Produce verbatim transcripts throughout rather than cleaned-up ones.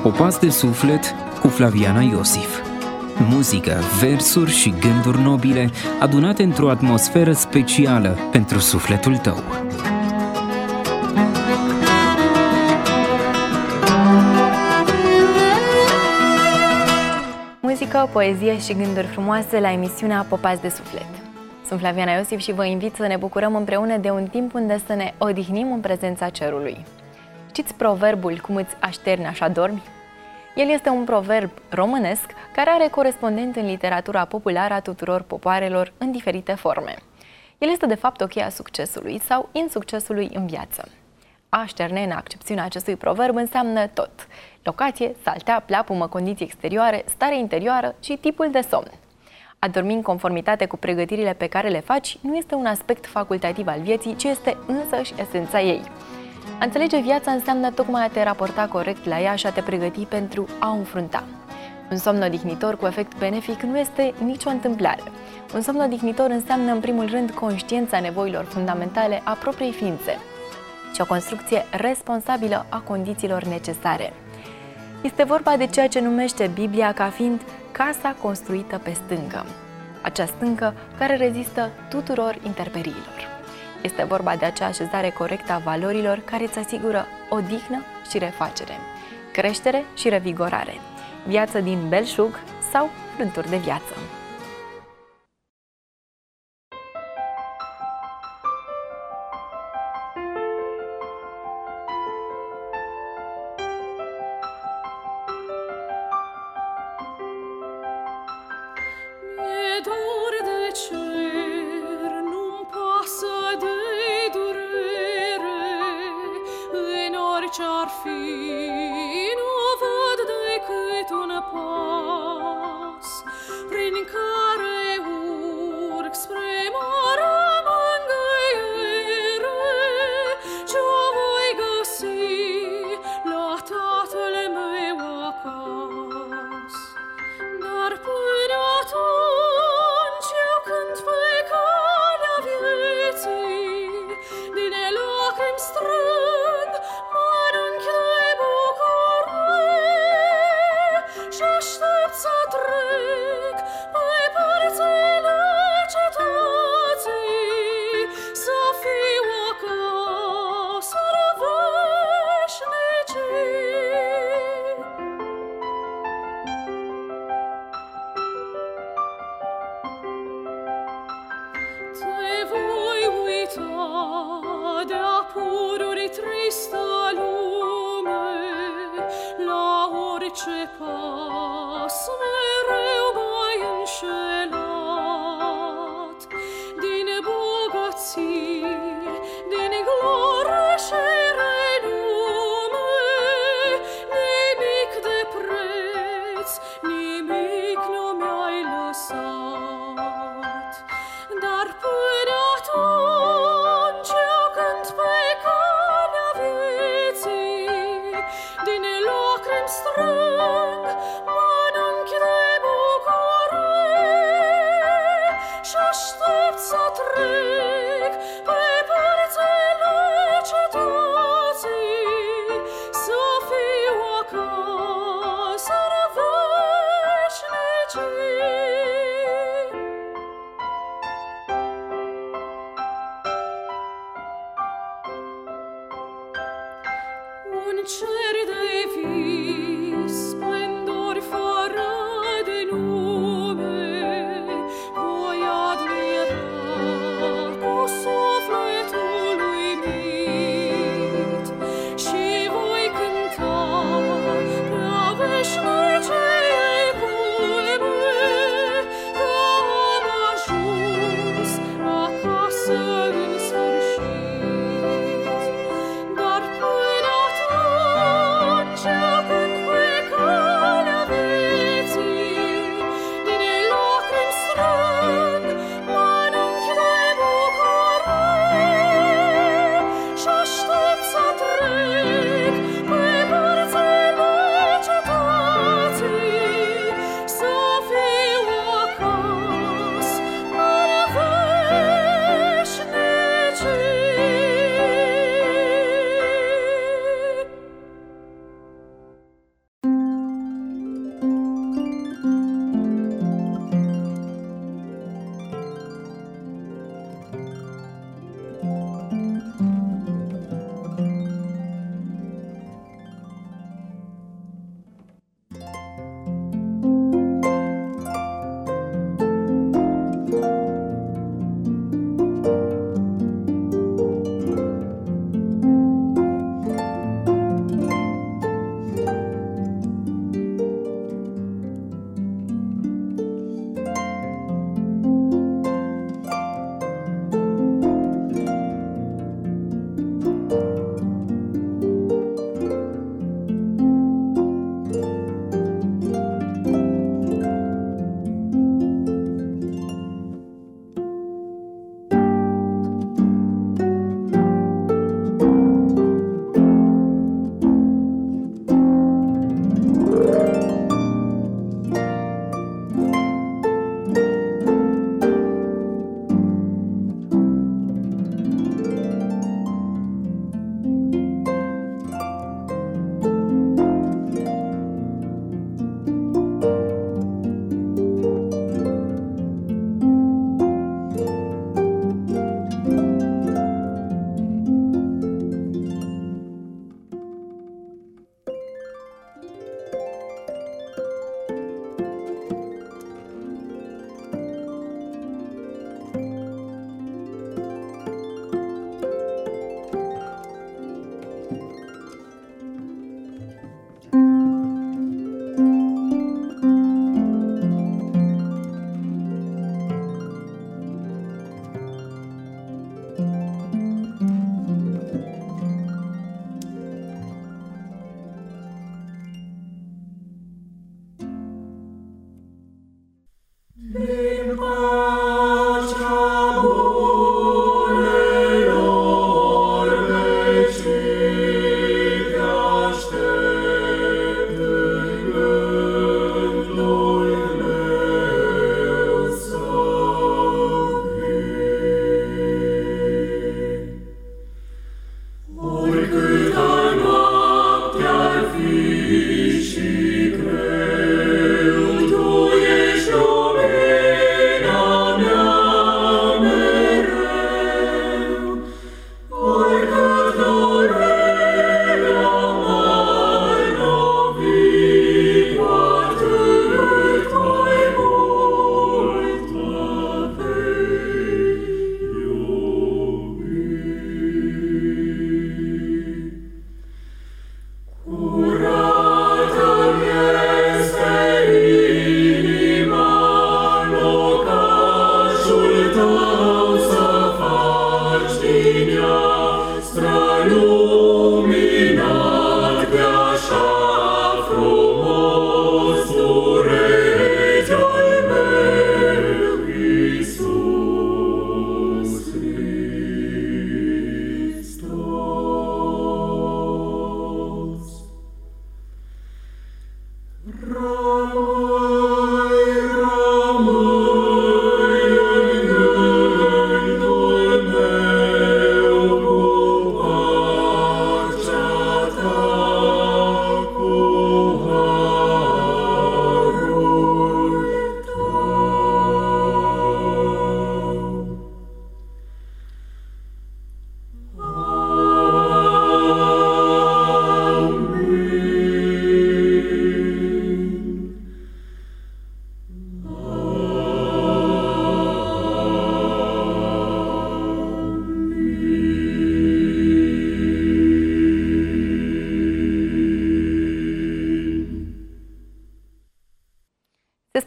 Popas de suflet cu Flaviana Iosif. Muzică, versuri și gânduri nobile adunate într-o atmosferă specială pentru sufletul tău. Muzică, poezie și gânduri frumoase la emisiunea Popas de suflet. Sunt Flaviana Iosif și vă invit să ne bucurăm împreună de un timp unde să ne odihnim în prezența cerului. Știți proverbul "cum îți așterni, așa dormi"? El este un proverb românesc care are corespondent în literatura populară a tuturor popoarelor în diferite forme. El este de fapt o cheie a succesului sau insuccesului în viață. A așterne, în accepțiunea acestui proverb, înseamnă tot: locație, saltea, pleapumă, condiții exterioare, stare interioară și tipul de somn. A dormi în conformitate cu pregătirile pe care le faci nu este un aspect facultativ al vieții, ci este însăși esența ei. A înțelege viața înseamnă tocmai a te raporta corect la ea și a te pregăti pentru a o înfrunta. Un somn odihnitor cu efect benefic nu este nicio întâmplare. Un somn odihnitor înseamnă în primul rând conștiința nevoilor fundamentale a propriei ființe și o construcție responsabilă a condițiilor necesare. Este vorba de ceea ce numește Biblia ca fiind casa construită pe stâncă. Acea stâncă care rezistă tuturor interperiilor. Este vorba de acea așezare corectă a valorilor care îți asigură odihnă și refacere, creștere și revigorare, viață din belșug sau frânturi de viață. Ce-ar fi, nu văd decât un pas prin care urc spre marea mângâiere, ce-o voi găsi la Tatăl meu acasă. Dar până atunci eu cânt pe calea vieții, din lacrimi strâng mănânchi de bucurie și aștept să trec pe părțile cetății, să fiu acasă veșnicii. Te voi uita de-a pururi tristă lume, la orice pas mereu m-ai înșelat. Din bogății, din glorie și renume, nimic de preț, nimic nu mi-ai lăsat. Dar până atunci eu cânt pe calea vieții, din lacrimi strâng mănânchi de bucurie și aștept să trec pe părțile cetății, să fiu acasă veșnicii. Un cer de vis, splendori fără de nume, voi admira cu sufletul uimit și voi cânta prea veșniciei culme, că am ajuns acasă în sfârșit. Dar până atunci eu cânt pe calea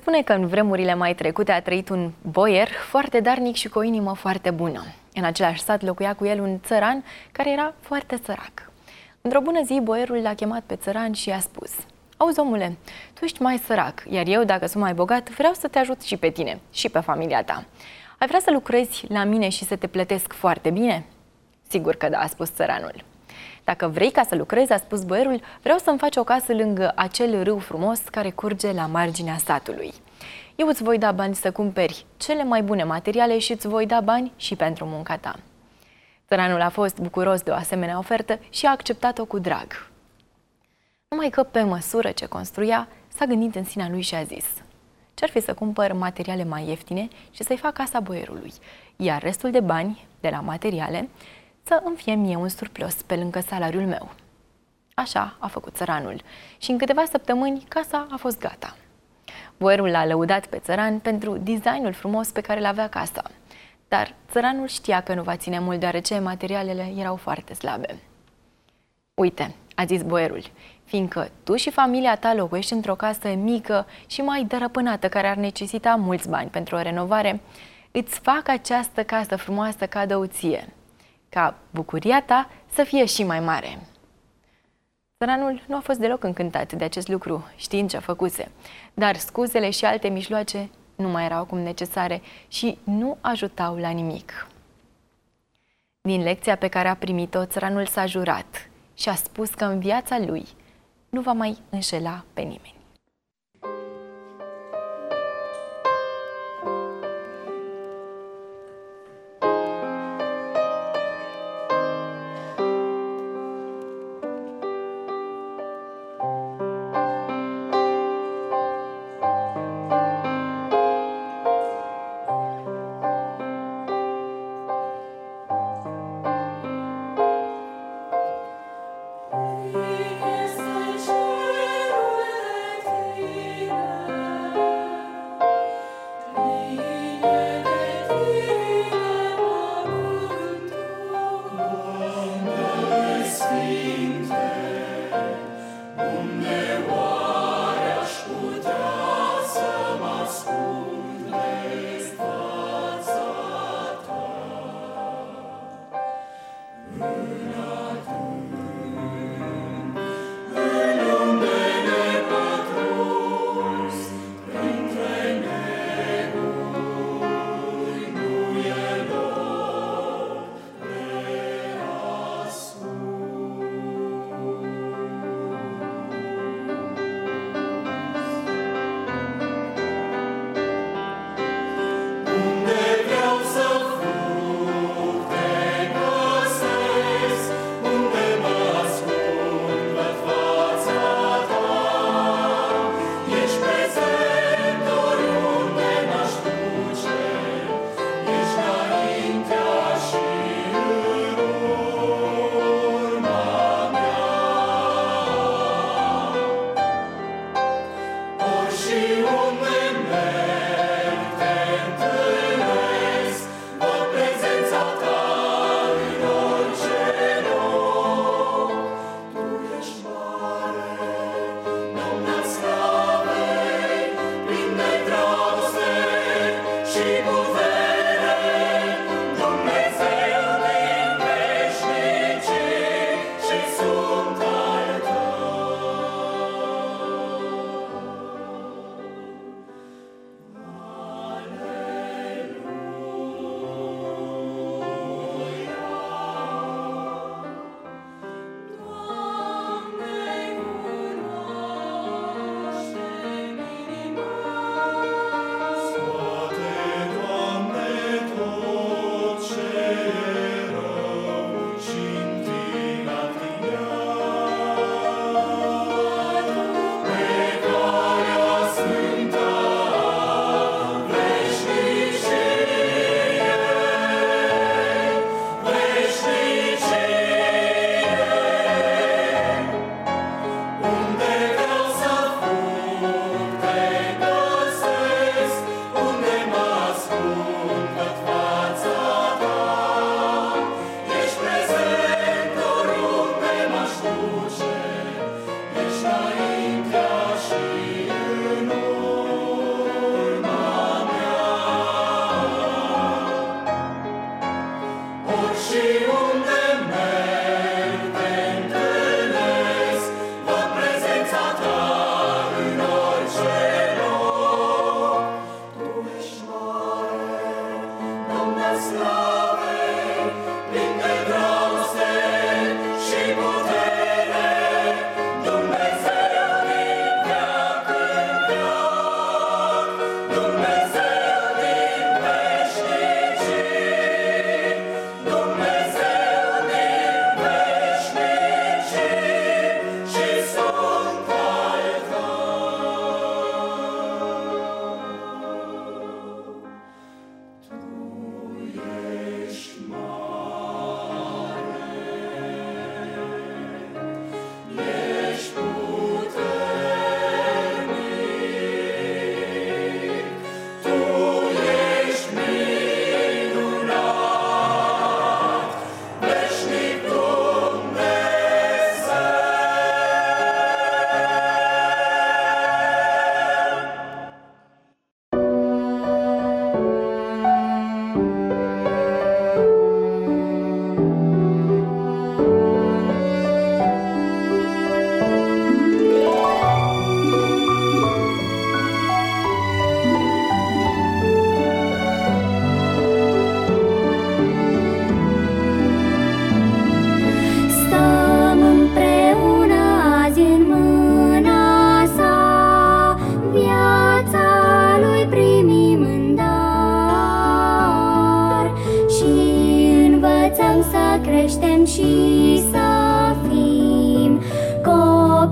spune că în vremurile mai trecute a trăit un boier foarte darnic și cu o inimă foarte bună. În același sat locuia cu el un țăran care era foarte sărac. Într-o bună zi, boierul l-a chemat pe țăran și i-a spus: „Auzi, omule, tu ești mai sărac, iar eu, dacă sunt mai bogat, vreau să te ajut și pe tine și pe familia ta. Ai vrea să lucrezi la mine și să te plătesc foarte bine?” „Sigur că da”, a spus țăranul. „Dacă vrei ca să lucrezi”, a spus boierul, „vreau să-mi faci o casă lângă acel râu frumos care curge la marginea satului. Eu îți voi da bani să cumperi cele mai bune materiale și îți voi da bani și pentru munca ta.” Țăranul a fost bucuros de o asemenea ofertă și a acceptat-o cu drag. Numai că, pe măsură ce construia, s-a gândit în sinea lui și a zis: „Ce-ar fi să cumpăr materiale mai ieftine și să-i fac casa boierului, iar restul de bani de la materiale să îmi fie mie un surplus pe lângă salariul meu.” Așa a făcut țăranul și în câteva săptămâni casa a fost gata. Boierul l-a lăudat pe țăran pentru designul frumos pe care l-avea casa, dar țăranul știa că nu va ține mult deoarece materialele erau foarte slabe. „Uite”, a zis boierul, „fiindcă tu și familia ta locuiești într-o casă mică și mai dărăpânată care ar necesita mulți bani pentru o renovare, îți fac această casă frumoasă cadou ție, ca bucuria ta să fie și mai mare.” Țăranul nu a fost deloc încântat de acest lucru, știind ce făcuse, dar scuzele și alte mijloace nu mai erau acum necesare și nu ajutau la nimic. Din lecția pe care a primit-o, țăranul s-a jurat și a spus că în viața lui nu va mai înșela pe nimeni.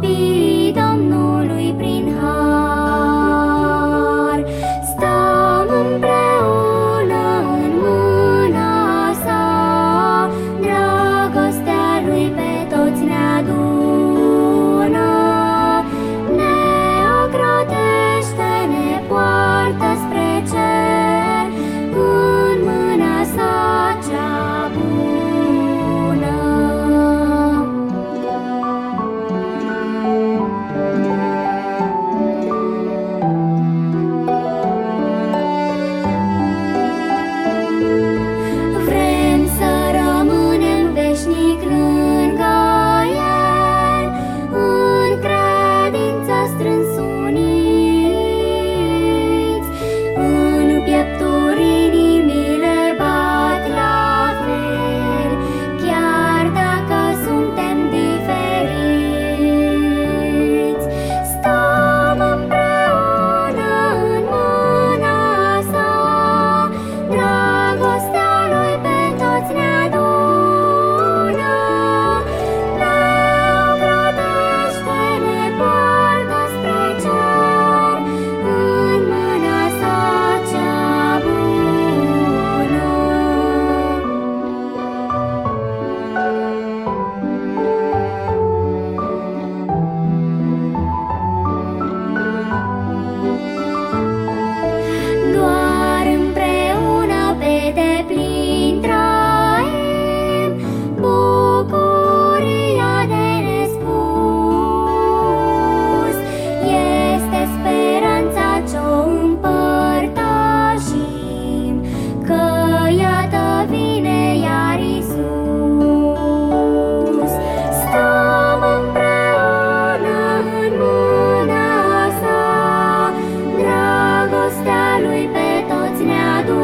copiii Domnului prin har. Stăm împreună în mâna sa, dragostea lui pe toți ne adună. Ne ocrotește, ne poartă spre cer, în mâna sa cea bună. Vrem să rămânem veșnic lângă El, în credință strâns uniți. În piepturi inimile bat la fel, chiar dacă suntem diferiți. Stăm împreună în mâna sa, dragostea lui pe toți ne adună. Ne ocrotește, ne poartă spre cer, în mâna sa cea bună. Doar împreună pe deplin trăim bucuria de nespus. Este speranța ce-o împărtășim, că iată vine iar Iisus. Stăm împreună în mâna sa, dragostea lui pe toți ne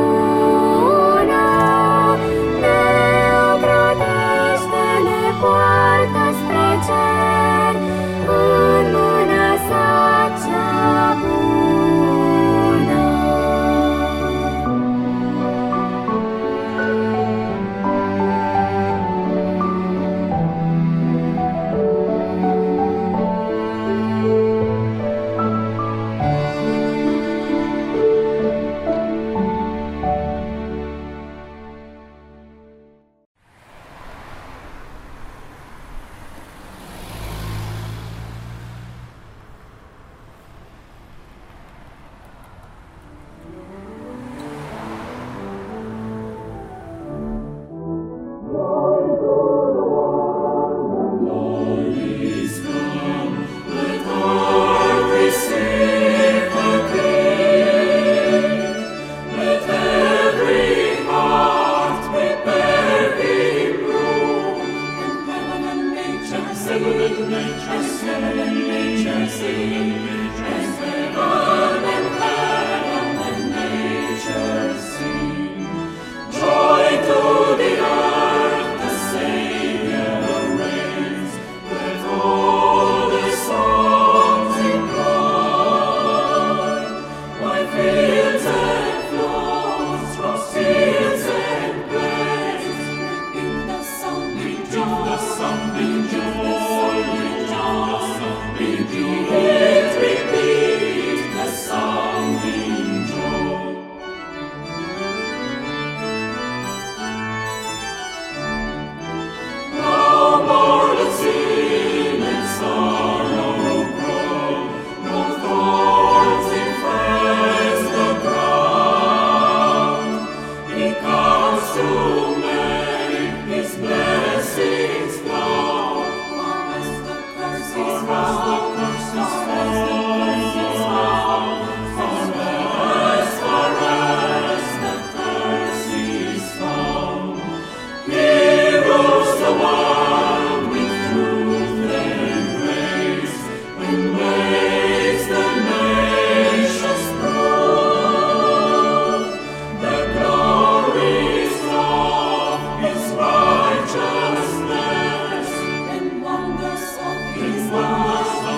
adună. Ne ocrotește, ne poartă spre cer, în mâna sa cea bună. Wonders of His love.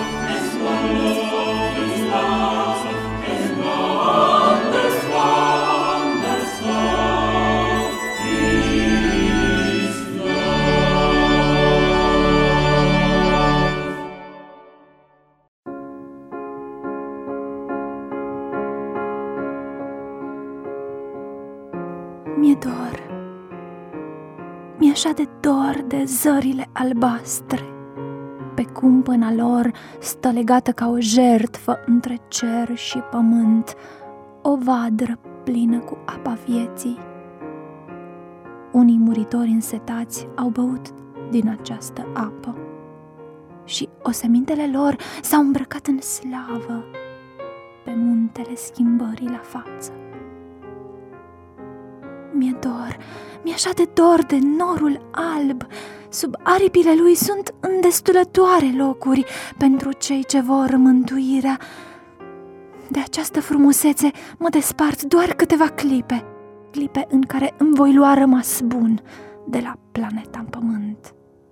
Mi-e așa de dor de zările albastre, pe cumpăna lor stă legată ca o jertfă între cer și pământ, o vadră plină cu apa vieții. Unii muritori însetați au băut din această apă și osemintele lor s-au îmbrăcat în slavă pe muntele schimbării la față. Mi-e dor, mi-e așa de dor de norul alb. Sub aripile lui sunt îndestulătoare locuri pentru cei ce vor mântuirea. De această frumusețe mă despart doar câteva clipe, clipe în care îmi voi lua rămas bun de la planeta în pământ.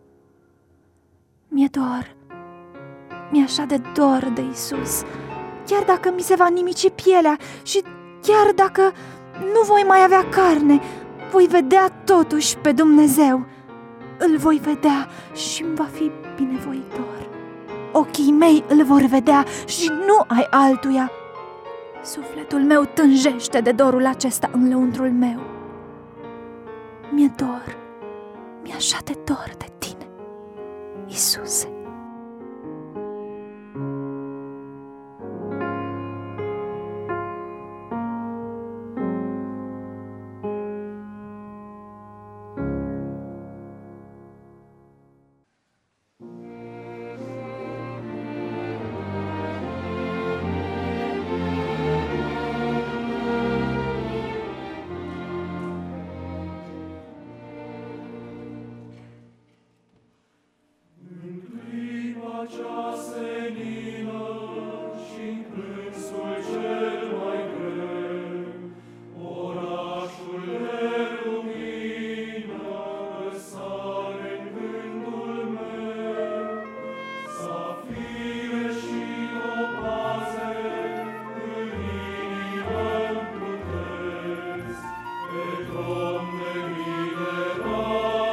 Mi-e dor, mi-e așa de dor de Iisus, chiar dacă mi se va nimici pielea și chiar dacă nu voi mai avea carne, voi vedea totuși pe Dumnezeu. Îl voi vedea și îmi va fi binevoitor. Ochii mei îl vor vedea și nu ai altuia. Sufletul meu tânjește de dorul acesta în lăuntrul meu. Mi-e dor, mi-e așa de dor de tine, Iisuse.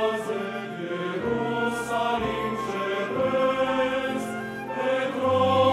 Petro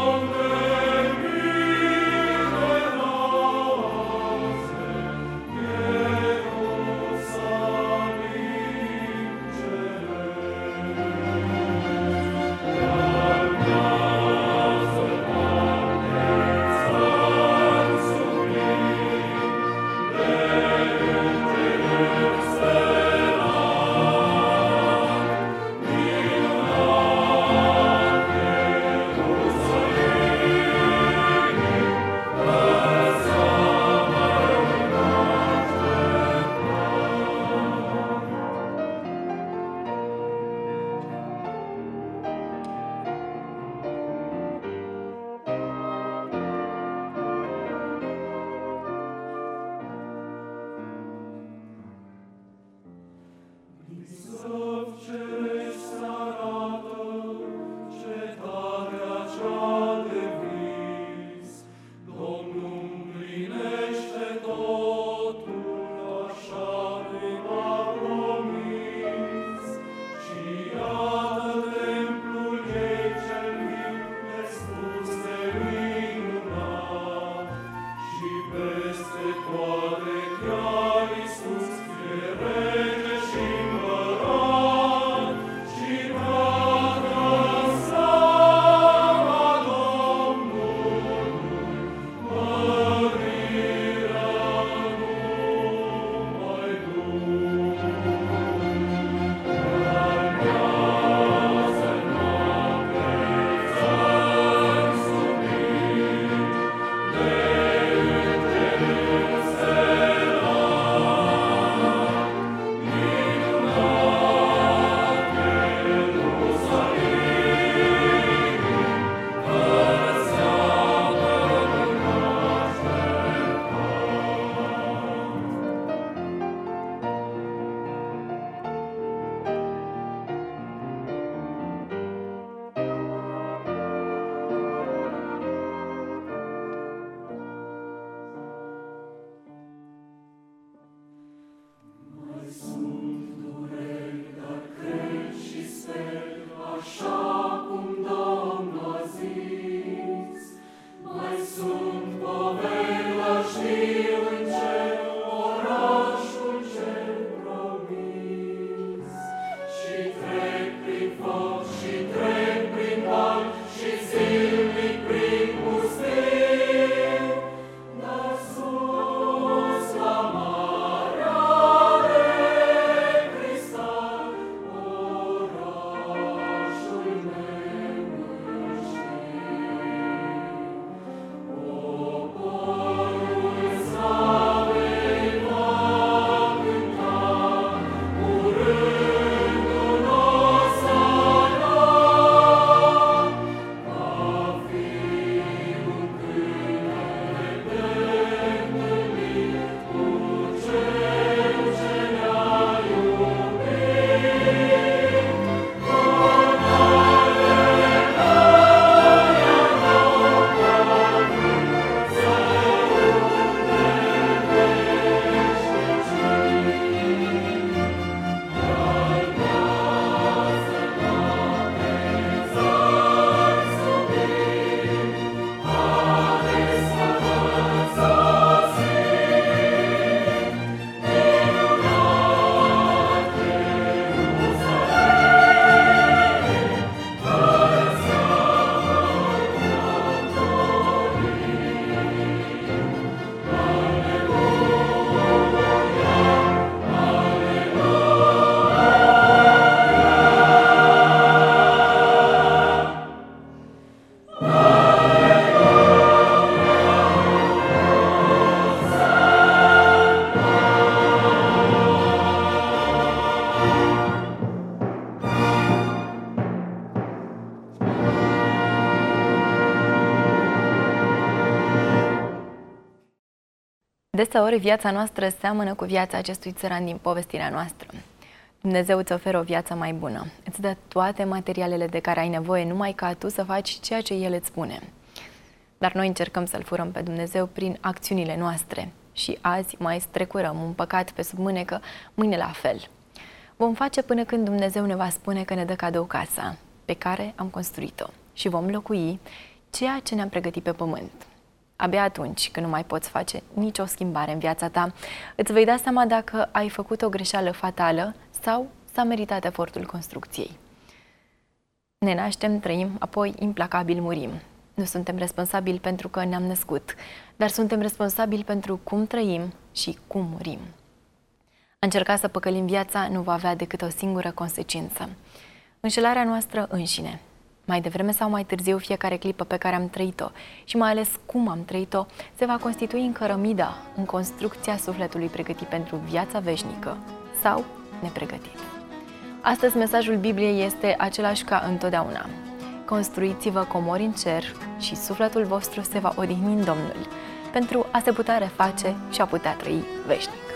Deseori viața noastră seamănă cu viața acestui țăran din povestirea noastră. Dumnezeu îți oferă o viață mai bună. Îți dă toate materialele de care ai nevoie, numai ca tu să faci ceea ce El îți spune. Dar noi încercăm să-L furăm pe Dumnezeu prin acțiunile noastre. Și azi mai strecurăm un păcat pe sub mânecă, mâine la fel. Vom face până când Dumnezeu ne va spune că ne dă cadou casa pe care am construit-o și vom locui ceea ce ne-am pregătit pe pământ. Abia atunci, când nu mai poți face nicio schimbare în viața ta, îți vei da seama dacă ai făcut o greșeală fatală sau s-a meritat efortul construcției. Ne naștem, trăim, apoi implacabil murim. Nu suntem responsabili pentru că ne-am născut, dar suntem responsabili pentru cum trăim și cum murim. A încerca să păcălim viața nu va avea decât o singură consecință: înșelarea noastră înșine. Mai devreme sau mai târziu, fiecare clipă pe care am trăit-o și mai ales cum am trăit-o se va constitui în cărămida, în construcția sufletului pregătit pentru viața veșnică sau nepregătit. Astăzi mesajul Bibliei este același ca întotdeauna. Construiți-vă comori în cer și sufletul vostru se va odihni în Domnul, pentru a se putea reface și a putea trăi veșnic.